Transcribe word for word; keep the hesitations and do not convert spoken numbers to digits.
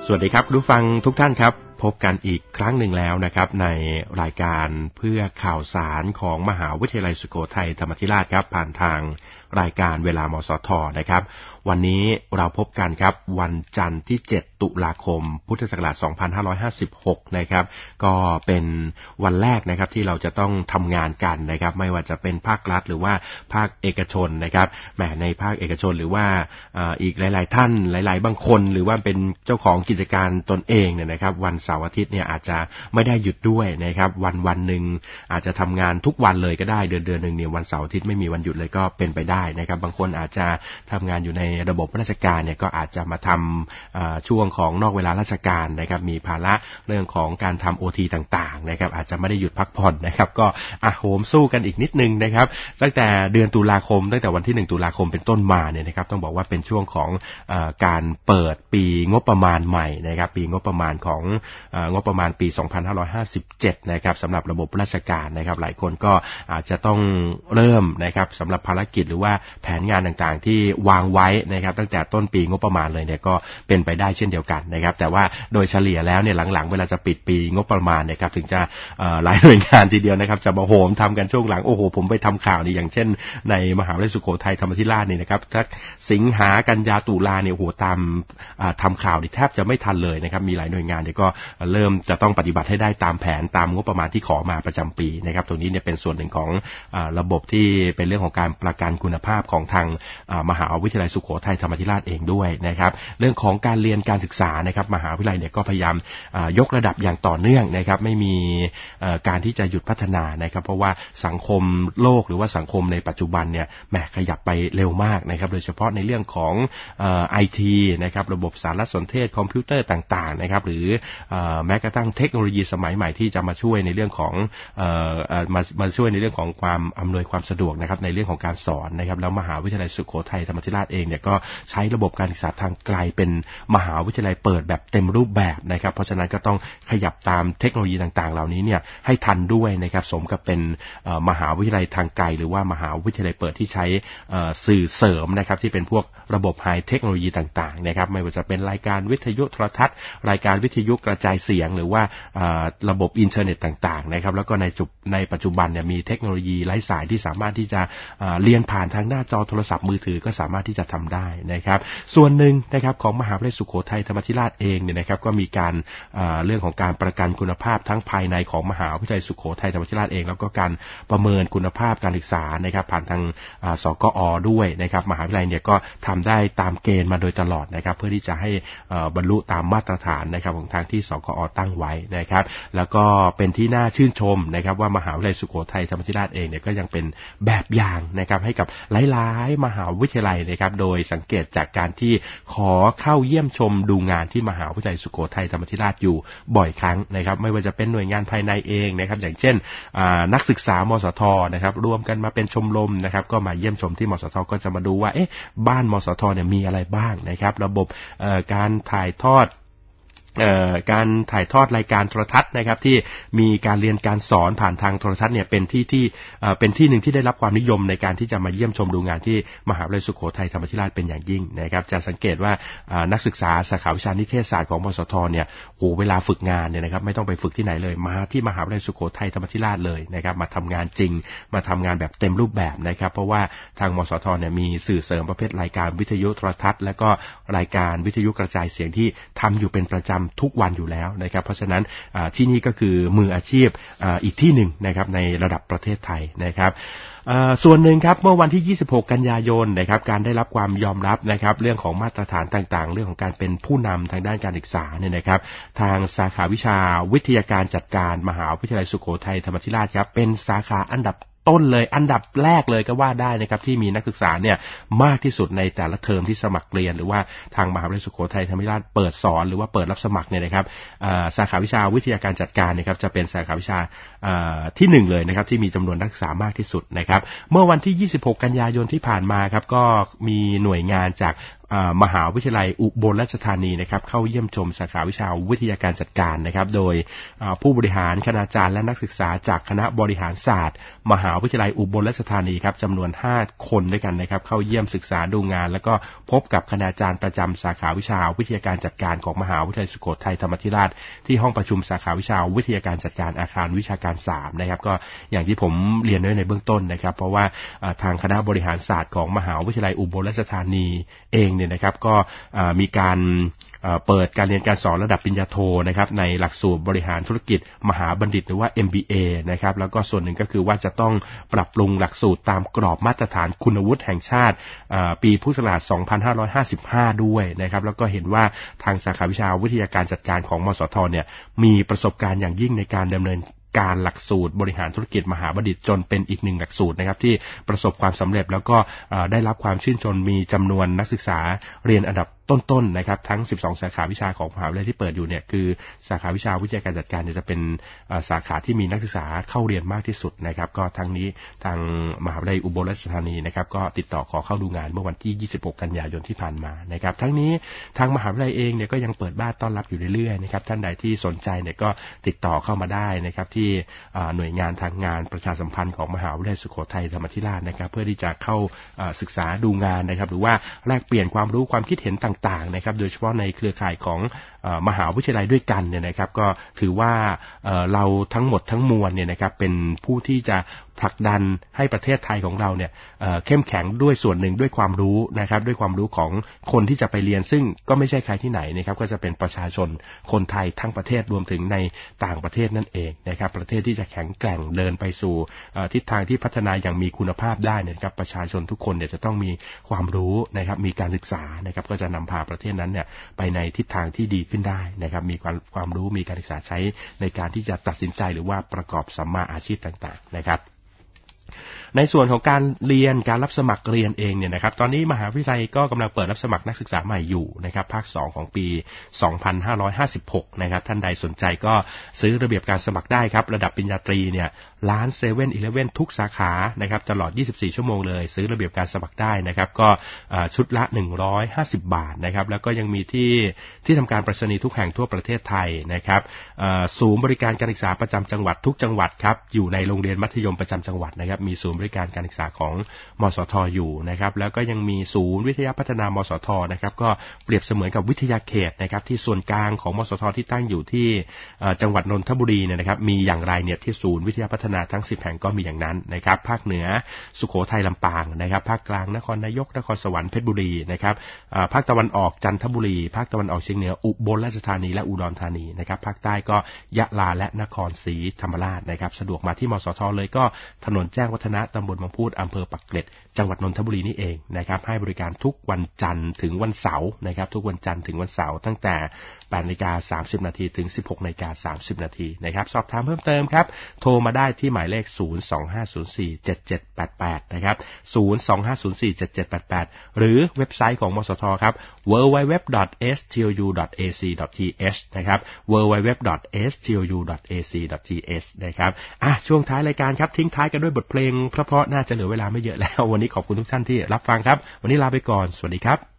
สวัสดีครับผู้ฟังทุกท่านครับพบกันอีกครั้งหนึ่งแล้วนะครับในรายการเพื่อข่าวสารของมหาวิทยาลัยสุโขทัยธรรมาธิราชครับผ่านทางรายการเวลามสทนะครับวันนี้เราพบกันครับวันจันทร์ที่เจ็ดตุลาคมพุทธศักราชสองพันห้าร้อยห้าสิบหกนะครับก็เป็นวันแรกนะครับที่เราจะต้องทำงานกันนะครับไม่ว่าจะเป็นภาครัฐหรือว่าภาคเอกชนนะครับแหมในภาคเอกชนหรือว่าอีกหลายๆท่านหลายๆบางคนหรือว่าเป็นเจ้าของกิจการตนเองเนี่ยนะครับวันเสาร์อาทิตย์เนี่ยอาจจะไม่ได้หยุดด้วยนะครับวันวันหนึ่งอาจจะทำงานทุกวันเลยก็ได้เดือนเดือนหนึ่งเนี่ยวันเสาร์อาทิตย์ไม่มีวันหยุดเลยก็เป็นไปได้นะครับบางคนอาจจะทำงานอยู่ในระบบราชการเนี่ยก็อาจจะมาทำช่วงของนอกเวลาราชการนะครับมีภาระเรื่องของการทำ โอ ที ต่างๆนะครับอาจจะไม่ได้หยุดพักผ่อนนะครับก็อ่ะโหมสู้กันอีกนิดนึงนะครับตั้งแต่เดือนตุลาคมตั้งแต่วันที่หนึ่งตุลาคมเป็นต้นมาเนี่ยนะครับต้องบอกว่าเป็นช่วงของเอ่อการเปิดปีงบประมาณใหม่นะครับปีงบประมาณของเอ่องบประมาณปีสองพันห้าร้อยห้าสิบเจ็ดนะครับสำหรับระบบราชการนะครับหลายคนก็อาจจะต้องเริ่มนะครับสำหรับภารกิจหรือว่าแผนงานต่างๆที่วางไว้นะครับตั้งแต่ต้นปีงบประมาณเลยเนี่ยก็เป็นไปได้เช่นเดียวกันนะครับแต่ว่าโดยเฉลี่ยแล้วเนี่ยหลังๆเวลาจะปิดปีงบประมาณนะครับถึงจะหลายหน่วยงานทีเดียวนะครับจะมาโหมทำกันช่วงหลังโอ้โหผมไปทำข่าวนี่อย่างเช่นในมหาวิทยาลัยสุโขทัยธรรมาธิราชนี่นะครับถ้าสิงหากันยาตุลาเนี่ยโอ้โหตามทำข่าวนี่แทบจะไม่ทันเลยนะครับมีหลายหน่วยงานเนี่ยก็เริ่มจะต้องปฏิบัติให้ได้ตามแผนตามงบประมาณที่ขอมาประจำปีนะครับตรงนี้เนี่ยเป็นส่วนหนึ่งของระบบที่เป็นเรื่องของการประกันคุณภาพของทางมหาวิทยาลัยสุโขทัยธรรมาธิราชเองด้วยนะครับเรื่องของการเรียนการศึกษานะครับมหาวิทยาลัยเนี่ยก็พยายามยกระดับอย่างต่อเนื่องนะครับไม่มีการที่จะหยุดพัฒนานะครับเพราะว่าสังคมโลกหรือว่าสังคมในปัจจุบันเนี่ยแหมขยับไปเร็วมากนะครับโดยเฉพาะในเรื่องของเอ่อ ไอ ที นะครับระบบสารสนเทศคอมพิวเตอร์ต่างๆนะครับหรือแม้กระทั่งเทคโนโลยีสมัยใหม่ที่จะมาช่วยในเรื่องของเอ่อมามาช่วยในเรื่องของความอำนวยความสะดวกนะครับในเรื่องของการสอนนะครับแล้วมหาวิทยาลัยสุโขทัยธรรมาธิราชเองเนี่ยก็ใช้ระบบการศึกษาทางไกลเป็นมหาวิทยาลัยเปิดแบบเต็มรูปแบบนะครับเพราะฉะนั้นก็ต้องขยับตามเทคโนโลยีต่างๆเหล่านี้เนี่ยให้ทันด้วยนะครับสมกับเป็นมหาวิทยาลัยทางไกลหรือว่ามหาวิทยาลัยเปิดที่ใช้สื่อเสริมนะครับที่เป็นพวกระบบไฮเทคโนโลยีต่างๆนะครับไม่ว่าจะเป็นรายการวิทยุโทรทัศน์รายการวิทยุกระจายเสียงหรือว่าระบบอินเทอร์เน็ตต่างๆนะครับแล้วก็ในจุดในปัจจุบันเนี่ยมีเทคโนโลยีไร้สายที่สามารถที่จะเรียนผ่านทางหน้าจอโทรศัพท์มือถือก็สามารถที่จะทำได้นะครับส่วนหนึ่งนะครับของมหาวิทยาลัยสุโขทัยธรรมาธิราชเองเนี่ยนะครับก็มีการเรื่องของการประกันคุณภาพทั้งภายในของมหาวิทยาลัยสุโขทัยธรรมาธิราชเองแล้วก็การประเมินคุณภาพการศึกษานะครับผ่านทางสกอด้วยนะครับมหาวิทยาลัยเนี่ยก็ทำได้ตามเกณฑ์มาโดยตลอดนะครับเพื่อที่จะให้บรรลุตามมาตรฐานนะครับของทางที่สกอตั้งไว้นะครับแล้วก็เป็นที่น่าชื่นชมนะครับว่ามหาวิทยาลัยสุโขทัยธรรมาธิราชเองเนี่ยก็ยังเป็นแบบอย่างนะครับให้กับหลายๆมหาวิทยาลัยนะครับโดยสังเกตจากการที่ขอเข้าเยี่ยมชมดูงานที่มหาวิทยาลัยสุโขทัยธรรมาธิราชอยู่บ่อยครั้งนะครับไม่ว่าจะเป็นหน่วยงานภายในเองนะครับอย่างเช่นนักศึกษามสทนะครับรวมกันมาเป็นชมรมนะครับก็มาเยี่ยมชมที่มสทก็จะมาดูว่าเอ๊ะบ้านมสทเนี่ยมีอะไรบ้างนะครับระบบการถ่ายทอดการถ่ายทอดรายการโทรทัศน์นะครับที่มีการเรียนการสอนผ่านทางโทรทัศน์เนี่ยเป็นที่ที่เป็นที่หนึ่งที่ได้รับความนิยมในการที่จะมาเยี่ยมชมดูงานที่มหาวิทยาลัยสุโขทัยธรรมาธิราชเป็นอย่างยิ่งนะครับจะสังเกตว่านักศึกษาสาขาวิชานิเทศศาสตร์ของมสทเนี่ยโหเวลาฝึกงานเนี่ยนะครับไม่ต้องไปฝึกที่ไหนเลยมาที่มหาวิทยาลัยสุโขทัยธรรมาธิราชเลยนะครับมาทำงานจริงมาทำงานแบบเต็มรูปแบบนะครับเพราะว่าทางมสทเนี่ยมีสื่อเสริมประเภทรายการวิทยุโทรทัศน์และก็รายการวิทยุกระจายเสียงที่ทำอยู่เป็นประจำทุกวันอยู่แล้วนะครับเพราะฉะนั้นที่นี่ก็คือมืออาชีพอีกที่หนึ่งนะครับในระดับประเทศไทยนะครับส่วนหนึ่งครับเมื่อวันที่ยี่สิบหกกันยายนนะครับการได้รับความยอมรับนะครับเรื่องของมาตรฐานต่างๆเรื่องของการเป็นผู้นำทางด้านการศึกษาเนี่ยนะครับทางสาขาวิชาวิทยาการจัดการมหาวิทยาลัยสุโขทัยธรรมาธิราชครับเป็นสาขาอันดับต้นเลยอันดับแรกเลยก็ว่าได้นะครับที่มีนักศึกษาเนี่ยมากที่สุดในแต่ละเทอมที่สมัครเรียนหรือว่าทางมหาวิทยาลัยสุโขทัยธรรมาธิราชเปิดสอนหรือว่าเปิดรับสมัครเนี่ยนะครับสาขาวิชาวิทยาการจัดการนะครับจะเป็นสาขาวิชาที่หนึ่งเลยนะครับที่มีจำนวนนักศึกษามากที่สุดนะครับเมื่อวันที่ยี่สิบหกกันยายนที่ผ่านมาครับก็มีหน่วยงานจากมหาวิทยาลัยอุบลราชธานีนะครับเข้าเยี่ยมชมสาขาวิชาวิทยาการจัดการนะครับโดยผู้บริหารคณาจารย์และนักศึกษาจากคณะบริหารศาสตร์มหาวิทยาลัยอุบลราชธานีครับจำนวนห้าคนด้วยกันนะครับเข้าเยี่ยมศึกษาดูงานแล้วก็พบกับคณาจารย์ประจำสาขาวิชาวิทยาการจัดการของมหาวิทยาลัยสุโขทัยธรรมาธิราชที่ห้องประชุมสาขาวิชาวิทยาการจัดการอาคารวิชาการสามนะครับก็อย่างที่ผมเรียนไว้ในเบื้องต้นนะครับเพราะว่าทางคณะบริหารศาสตร์ของมหาวิทยาลัยอุบลราชธานีเองเนี่ยนะครับก็มีการเปิดการเรียนการสอนระดับปริญญาโทนะครับในหลักสูตรบริหารธุรกิจมหาบัณฑิตหรือว่า เอ็ม บี เอ นะครับแล้วก็ส่วนหนึ่งก็คือว่าจะต้องปรับปรุงหลักสูตรตามกรอบมาตรฐานคุณวุฒิแห่งชาติปีพุทธศักราชสองพันห้าร้อยห้าสิบห้าด้วยนะครับแล้วก็เห็นว่าทางสาขาวิชาวิทยาการจัดการของมสทเนี่ยมีประสบการณ์อย่างยิ่งในการดำเนินการหลักสูตรบริหารธุรกิจมหาบัณฑิตจนเป็นอีกหนึ่งหลักสูตรนะครับที่ประสบความสำเร็จแล้วก็ได้รับความชื่นชมมีจำนวนนักศึกษาเรียนอันดับต้นๆนะครับทั้งสิบสองสาขาวิชาของมหาวิทยาลัยที่เปิดอยู่เนี่ยคือสาขาวิชาวิทยาการจัดการเนี่ยจะเป็นสาขาที่มีนักศึกษาเข้าเรียนมากที่สุดนะครับก็ทั้งนี้ทางมหาวิทยาลัยอุบลราชธานีนะครับก็ติดต่อขอเข้าดูงานเมื่อวันที่ยี่สิบหกกันยายนที่ผ่านมานะครับทั้งนี้ทางมหาวิทยาลัยเองเนี่ยก็ยังเปิดบ้านต้อนรับอยู่เรื่อยๆนะครับท่านใดที่สนใจเนี่ยก็ติดต่อเข้ามาได้นะครับที่หน่วยงานทางงานประชาสัมพันธ์ของมหาวิทยาลัยสุโขทัยธรรมาธิราชนะครับเพื่อที่จะเข้าศึกษาดูงานนะครับหรือว่าแลกเปลี่ยนความรู้ความคิดเห็นต่างๆนะครับโดยเฉพาะในเครือข่ายของมหาวิทยาลัยด้วยกันเนี่ยนะครับก็ถือว่าเราทั้งหมดทั้งมวลเนี่ยนะครับเป็นผู้ที่จะผลักดันให้ประเทศไทยของเราเนี่ยเข้มแข็งด้วยส่วนหนึ่งด้วยความรู้นะครับด้วยความรู้ของคนที่จะไปเรียนซึ่งก็ไม่ใช่ใครที่ไหนนะครับก็จะเป็นประชาชนคนไทยทั้งประเทศรวมถึงในต่างประเทศนั่นเองนะครับประเทศที่จะแข็งแกร่งเดินไปสู่ทิศทางที่พัฒนาอย่างมีคุณภาพได้นะครับประชาชนทุกคนเนี่ยจะต้องมีความรู้นะครับมีการศึกษานะครับก็จะนำพาประเทศนั้นเนี่ยไปในทิศทางที่ดีขึ้นได้นะครับมีความความรู้มีการศึกษาใช้ในการที่จะตัดสินใจหรือว่าประกอบสัมมาอาชีพต่างๆนะครับในส่วนของการเรียนการรับสมัครเรียนเองเนี่ยนะครับตอนนี้มหาวิทยาลัยก็กำลังเปิดรับสมัครนักศึกษาใหม่อยู่นะครับภาคสองของปีสองพันห้าร้อยห้าสิบหกนะครับท่านใดสนใจก็ซื้อระเบียบการสมัครได้ครับระดับปริญญาตรีเนี่ยร้านเซเว่นอีเลฟเว่นทุกสาขานะครับตลอดยี่สิบสี่ชั่วโมงเลยซื้อระเบียบการสมัครได้นะครับก็ชุดละหนึ่งร้อยห้าสิบบาทนะครับแล้วก็ยังมีที่ที่ทำการไปรษณีย์ทุกแห่งทั่วประเทศไทยนะครับศูนย์บริการการศึกษาประจำจังหวัดทุกจังหวัดครับอยู่ในโรงเรียนมัธยมประจำจังหวัดนะครับมีศูนย์บริการการศึกษาของมสทอยู่นะครับแล้วก็ยังมีศูนย์วิทยาพัฒนามสทนะครับก็เปรียบเสมือนกับวิทยาเขตนะครับที่ส่วนกลางของมสทที่ตั้งอยู่ที่จังหวัดนนทบุรีเนี่ยนะครับมีอย่างไรเนี่ยที่ศูนย์วิทยาพัฒนาทั้งสิบแห่งก็มีอย่างนั้นนะครับภาคเหนือสุโขทัยลำปางนะครับภาคกลางนครนายกนครสวรรค์เพชรบุรีนะครับภาคตะวันออกจันทบุรีภาคตะวันออกเฉียงเหนืออุบลราชธานีและอุดรธานีนะครับภาคใต้ก็ยะลาและนครศรีธรรมราชนะครับสะดวกมาที่มสทเลยก็ถนนแจ้งวัฒนะตำบลบางพูดอำเภอปักเกร็ดจังหวัดนนทบุรีนี่เองนะครับให้บริการทุกวันจันทร์ถึงวันเสาร์นะครับทุกวันจันทร์ถึงวันเสาร์ตั้งแต่แปดนาฬิกาสามสิบนาทีถึงสิบหกนาฬิกาสามสิบนาทีนะครับสอบถามเพิ่มเติมครับโทรมาได้ที่หมายเลขศูนย์ สอง ห้า ศูนย์ สี่ เจ็ด เจ็ด แปด แปดนะครับศูนย์ สอง ห้า ศูนย์ สี่ เจ็ด เจ็ด แปด แปดหรือเว็บไซต์ของมสทครับ ดับเบิลยู ดับเบิลยู ดับเบิลยู ดอท เอส ที โอ ยู ดอท เอ ซี ดอท ที เอช นะครับ ดับเบิลยู ดับเบิลยู ดับเบิลยู ดอท เอส ที โอ ยู ดอท เอ ซี ดอท ที เอช นะครับอ่ะช่วงท้ายรายการครับทิ้งท้ายกันด้วยบทเพลงเพราะๆน่าจะเหลือเวลาไม่เยอะแล้ววันนี้ขอบคุณทุกท่านที่รับฟังครับวันนี้ลาไปก่อนสวัสดีครับ